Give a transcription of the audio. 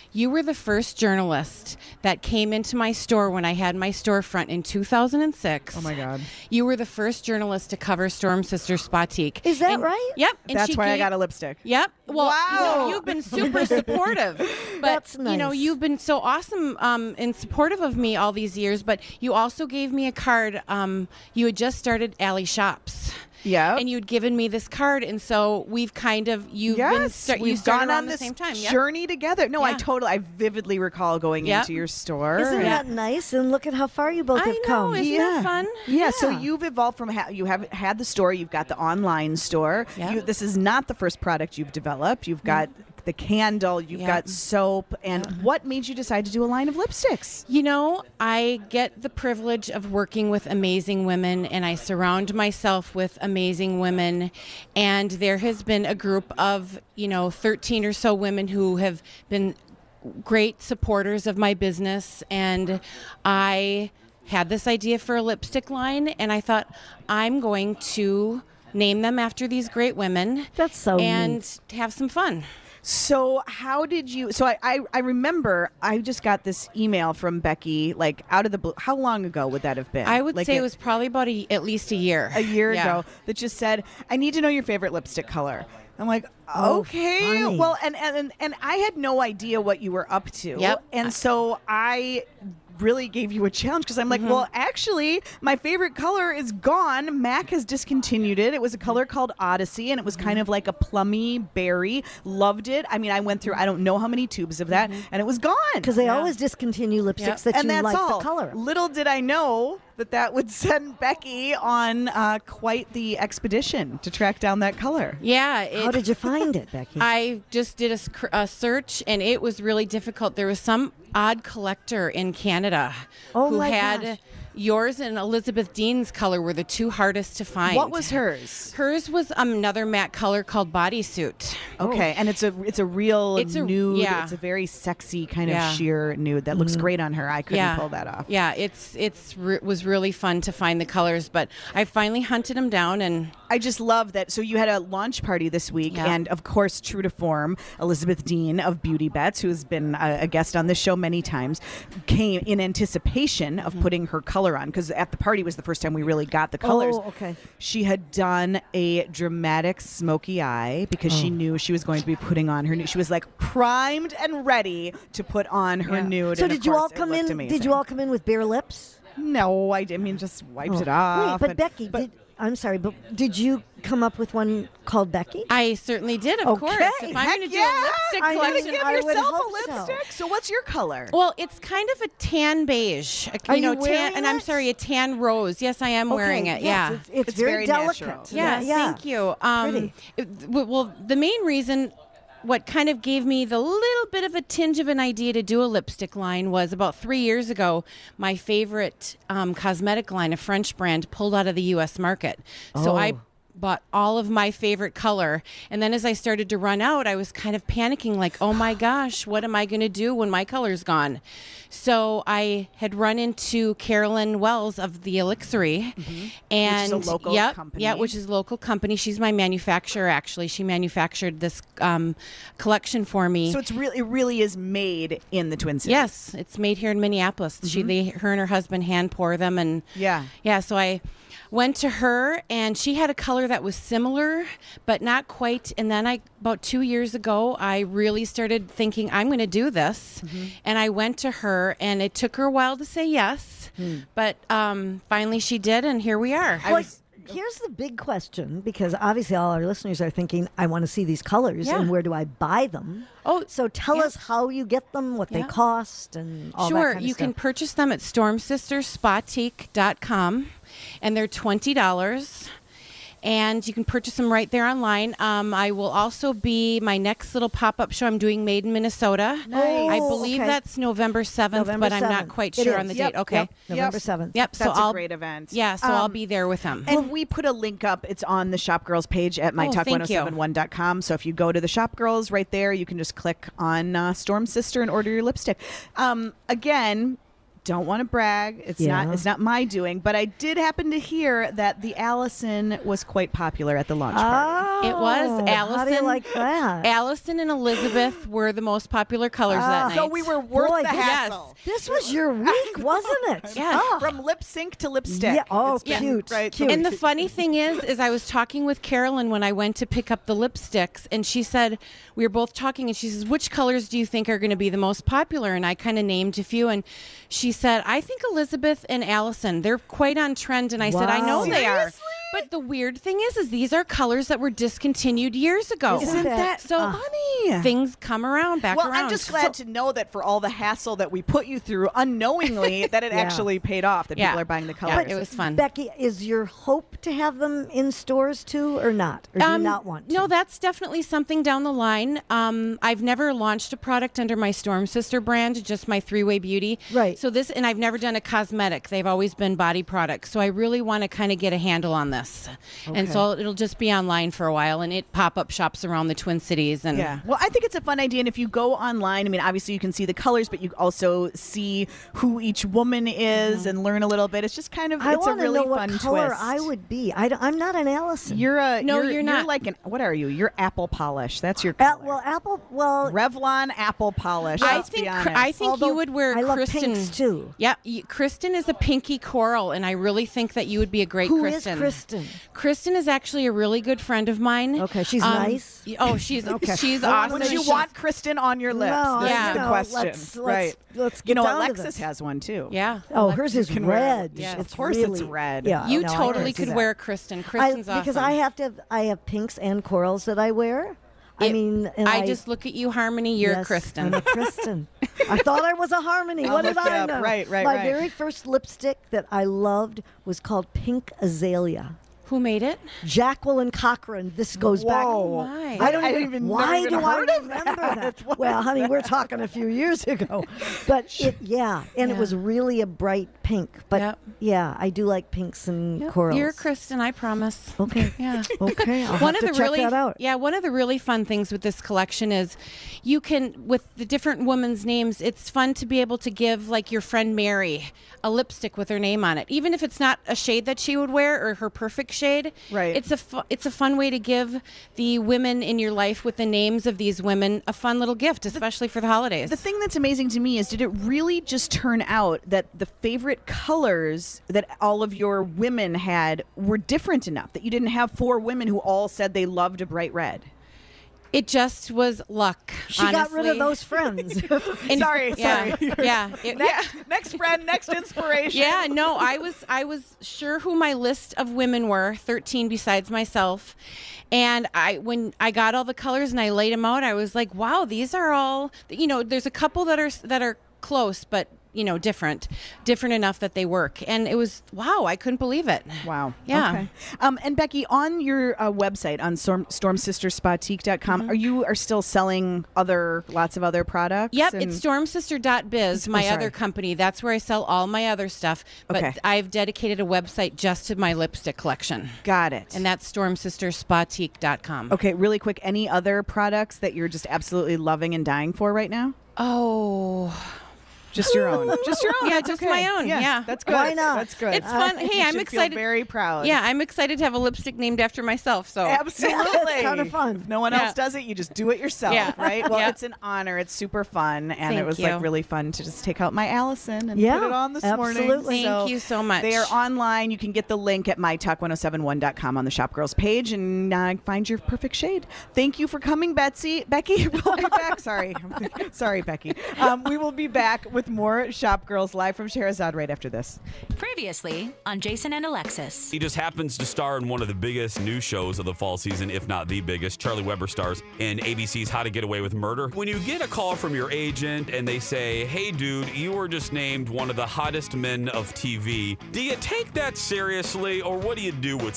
You were the first journalist that came into my store when I had my storefront in 2006. Oh my God. You were the first journalist to cover Storm Sister Spatique. Is that right? Yep. And That's why I got a lipstick. Yep. Well, Wow. you've been super supportive. But, That's nice. you've been so awesome and supportive of me all these years. But you also gave me a card. You had just started Alley Shops. Yeah. And you'd given me this card. And so we've kind of, We've started gone around on the this same time. Yep. journey together. No, Yeah. I vividly recall going Yep. into your store. Isn't that nice? And look at how far you both I have know, come. isn't that fun? Yeah, so Yeah. you've evolved from you have had the store, you've got the online store. Yeah. This is not the first product you've developed. You've got the candle, you've Yeah. got soap, and what made you decide to do a line of lipsticks? I get the privilege of working with amazing women, and I surround myself with amazing women. And there has been a group of, 13 or so women who have been great supporters of my business. And I had this idea for a lipstick line, and I thought, I'm going to name them after these great women. That's so and neat. have some fun. So how did you? So I remember I just got this email from Becky, like out of the blue. How long ago would that have been? I would say it was probably about at least a year. a year Yeah. ago, that just said, "I need to know your favorite lipstick color." I'm like, Oh, okay, funny. well, and I had no idea what you were up to, Yep. and so I really gave you a challenge because I'm like, well, actually, my favorite color is gone. MAC has discontinued it. It was a color called Odyssey, and it was kind of like a plummy berry. Loved it. I mean, I went through I don't know how many tubes of that, and it was gone. Because they always discontinue lipsticks that And you that's like all. the color. Little did I know that would send Becky on quite the expedition to track down that color. Yeah. How did you find it, Becky? I just did a search, and it was really difficult. There was some odd collector in Canada Oh who my had gosh. yours and Elizabeth Dean's color were the two hardest to find. What was hers? Hers was another matte color called Bodysuit. Okay, and it's a real It's a- nude. yeah. It's a very sexy kind Yeah. of sheer nude that looks great on her. I couldn't pull that off. Yeah, was really fun to find the colors, but I finally hunted them down, and I just love that. So you had a launch party this week, Yeah. and of course, true to form, Elizabeth Dean of Beauty Bets, who's been a guest on this show many times, came in anticipation of putting her color on, because at the party was the first time we really got the colors. Oh, okay. She had done a dramatic smoky eye because she knew she was going to be putting on her nude. She was like primed and ready to put on her nude. So and of did you all course, it come looked in? amazing. Did you all come in with bare lips? No, I mean just wiped it Wait, off. but and- Becky, I'm sorry, but did you come up with one called Becky? I certainly did, of course. If I'm Heck going to do yeah! a lipstick I knew collection, Give I would yourself hope a so. lipstick. So what's your color? well, it's kind of a tan beige. Are you wearing and I'm it? sorry, a tan rose. Yes, I am wearing Okay, it. yes, Yeah. it's very very delicate. natural. Yeah, thank you. Pretty. Well, the main reason, what kind of gave me the little bit of a tinge of an idea to do a lipstick line was about 3 years ago, my favorite cosmetic line, a French brand, pulled out of the U.S. market. So I bought all of my favorite color. And then as I started to run out, I was kind of panicking like, oh my gosh, what am I going to do when my color's gone? So I had run into Carolyn Wells of the Elixery. And Which is a local company. Yeah, which is a local company. She's my manufacturer, actually. She manufactured this collection for me. So it really is made in the Twin Cities. Yes, it's made here in Minneapolis. Her and her husband hand pour them, and Yeah. So I went to her, and she had a color that was similar, but not quite. And then about 2 years ago, I really started thinking, I'm going to do this. And I went to her, and it took her a while to say yes, but finally she did, and here we are. Well, here's the big question, because obviously all our listeners are thinking, I want to see these colors, Yeah. and where do I buy them? Oh, So tell yeah. us how you get them, what they Yeah. cost, and all that Sure, kind of you can stuff. purchase them at stormsisterspatique.com, and they're $20. And you can purchase them right there online. I will also be my next little pop-up show. I'm doing Made in Minnesota. Nice. I believe Okay. that's November 7th, November but I'm not 7th. quite It sure is. on the Yep, date. Okay. Yep, November 7th. Yep. So That's I'll a great event. Yeah. So I'll be there with them. And we put a link up. It's on the Shop Girls page at thank you. mytalk1071.com. So if you go to the Shop Girls right there, you can just click on Storm Sister and order your lipstick. Again, don't want to brag. It's not my doing, but I did happen to hear that the Allison was quite popular at the launch party. It was Allison. How do you like that? Allison and Elizabeth were the most popular colors that night. So we were worth Boy, the hassle. This was your week, wasn't it? Yeah. From lip sync to lipstick. Yeah. Oh, It's been- cute. Right. Cute. And the funny thing is I was talking with Carolyn when I went to pick up the lipsticks, and she said, we were both talking, and she says, which colors do you think are going to be the most popular? And I kind of named a few, and she said, I think Elizabeth and Allison, they're quite on trend. And I said, I know Wow. they are. Seriously? But the weird thing is these are colors that were discontinued years ago. Isn't that so funny? Things come around, back Well, around. I'm just glad to know that for all the hassle that we put you through unknowingly, that it Yeah. actually paid off, that Yeah. people are buying the Yeah, colors. it was fun. Becky, is your hope to have them in stores too, or not? Or do you not want to? No, that's definitely something down the line. I've never launched a product under my Storm Sister brand, just my Three-Way Beauty. Right. So and I've never done a cosmetic. They've always been body products. So I really want to kind of get a handle on this. And so it'll just be online for a while, and it pop-up shops around the Twin Cities. And Yeah. Well, I think it's a fun idea. And if you go online, I mean, obviously you can see the colors, but you also see who each woman is and learn a little bit. It's just kind of, I it's a want to really know what fun color twist. I would be. I'm not an Allison. You're you're not. You're like what are you? You're apple polish. That's your color. Well, Revlon apple polish. I let's be think honest. I think Although you would wear I love Kristen. pinks too. Yeah, Kristen is a pinky coral, and I really think that you would be a great Who is Kristen. Kristen? Kristen is actually a really good friend of mine. Okay, she's nice? Oh, she's Okay. she's I awesome. wanna Would you She's- want Kristen on your lips? No, this Yeah. is the no, question. let's right. get You know, down to Alexis this. has one too. Yeah. Oh, hers is can wear red. it. Yes. It's Of course it's really, red. Yeah, You no, I totally can't do could that. wear Kristen. Kristen's because awesome. I have pinks and corals that I wear. And I just look at you, Harmony. You're yes, Kristen. I'm a Kristen. I thought I was a Harmony. I'll What did look it I up. know? Right. My very first lipstick that I loved was called Pink Azalea. Who made it? Jacqueline Cochran. This goes back. Whoa. My. I don't I even. even Why never do even I heard of remember that. that? Well, honey, we're talking a few years ago, but it Yeah. was really a bright pink. But Yep. yeah, I do like pinks and Yep. corals. You're Kristen. I promise. Okay. Yeah. Okay. I'll One have of to the check really that out. one of the really fun things with this collection is you can, with the different women's names, it's fun to be able to give like your friend Mary a lipstick with her name on it, even if it's not a shade that she would wear or her perfect shade. Right. It's a fun way to give the women in your life with the names of these women a fun little gift, especially for the holidays. The thing that's amazing to me is, did it really just turn out that the favorite colors that all of your women had were different enough that you didn't have 4 women who all said they loved a bright red? It just was luck. She got rid of honestly. those friends. And- Sorry. Yeah. Next friend, next inspiration. Yeah, no, I was sure who my list of women were, 13 besides myself. And when I got all the colors and I laid them out, I was like, wow, these are all, there's a couple that are close, but different enough that they work. And it was, wow, I couldn't believe it. Wow. Yeah. Okay. And Becky, on your website, on stormsisterspatique.com, are still selling lots of other products? Yep, And- it's stormsister.biz, my sorry. other company. That's where I sell all my other stuff. But Okay. I've dedicated a website just to my lipstick collection. Got it. And that's stormsisterspatique.com. Okay, really quick, any other products that you're just absolutely loving and dying for right now? Oh, Just your own. Just your own. Yeah, That's just okay. my own. Yeah. That's good. Why not? That's good. It's fun. You Hey, I'm should excited. Feel very proud. Yeah, I'm excited to have a lipstick named after myself. So Absolutely. It's kinda fun. If no one Yeah. else does it, you just do it yourself, Yeah. right? Well, Yeah. it's an honor. It's super fun. And it Thank was you. like really fun to just take out my Allison and Yeah, put it on this morning. absolutely. Thank you so much. They are online. You can get the link at mytalk1071.com on the Shop Girls page and find your perfect shade. Thank you for coming, Becky. We'll be back. Sorry. Sorry, Becky. We will be back with more Shop Girls live from Scheherazade right after this. Previously on Jason and Alexis. He just happens to star in one of the biggest news shows of the fall season, if not the biggest. Charlie Weber stars in ABC's How to Get Away with Murder. When you get a call from your agent and they say, hey, dude, you were just named one of the hottest men of TV, do you take that seriously or what do you do with